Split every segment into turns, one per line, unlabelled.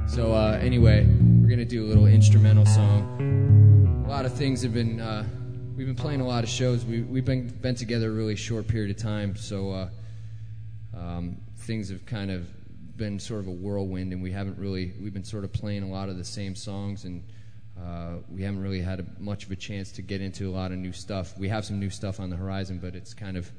So anyway, we're gonna do a little instrumental song. A lot of things have been. We've been playing a lot of shows. We've been together a really short period of time, so things have kind of been sort of a whirlwind, and we've been sort of playing a lot of the same songs, and we haven't really had much of a chance to get into a lot of new stuff. We have some new stuff on the horizon, but it's kind of,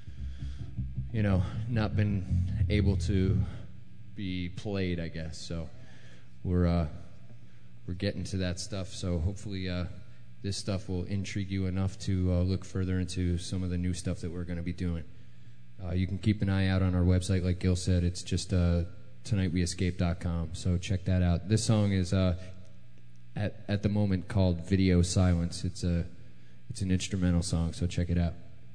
not been able to be played, I guess. So we're getting to that stuff. So hopefully this stuff will intrigue you enough to look further into some of the new stuff that we're going to be doing. You can keep an eye out on our website, like Gil said. It's just tonightweescape.com, so check that out. This song is at the moment called Video Silence. It's an instrumental song, so check it out.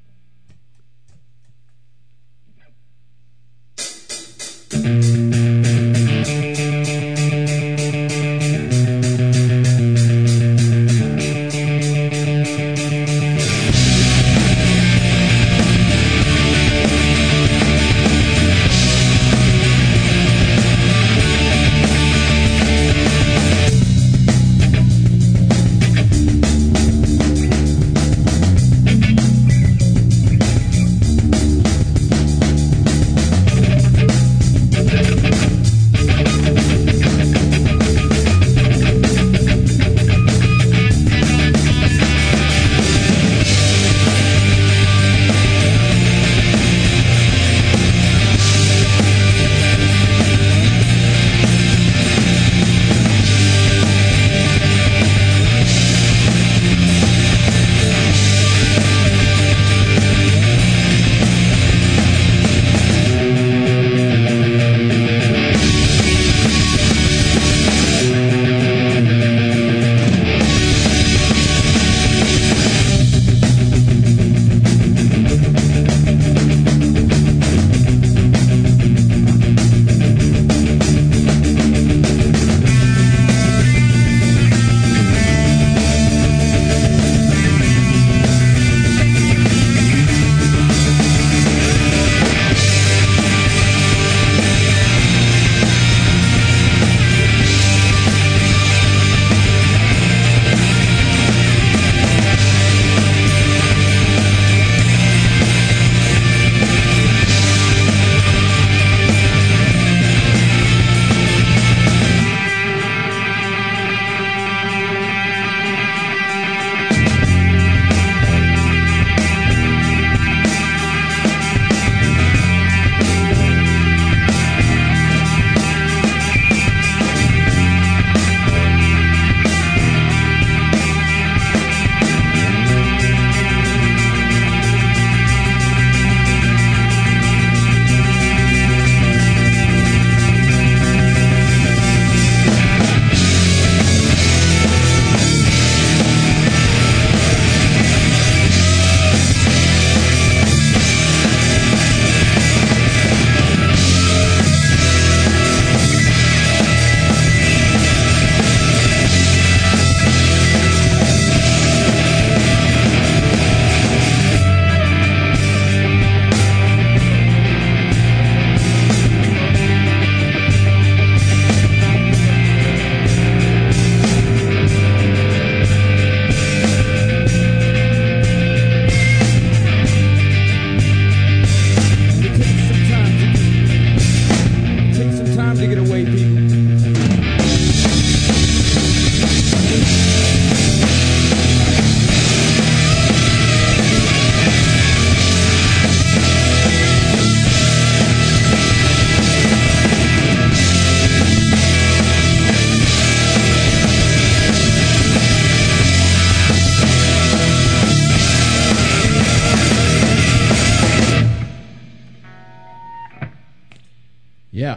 Yeah.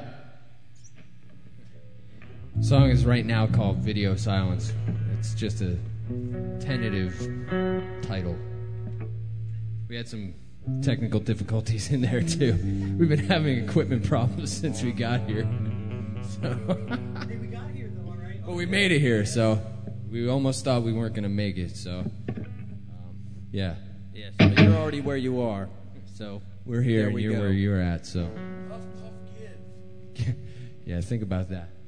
The song is right now called Video Silence. It's just a tentative title. We had some technical difficulties in there too. We've been having equipment problems since we got here. So
Hey, we got here though, all right?
well, we made it here, so we almost thought we weren't going to make it, so yeah.
Yes, but you're already where you are, so
We're here
there
and
we
you're
go.
where you're at, so
Tough kid.
yeah, think about that.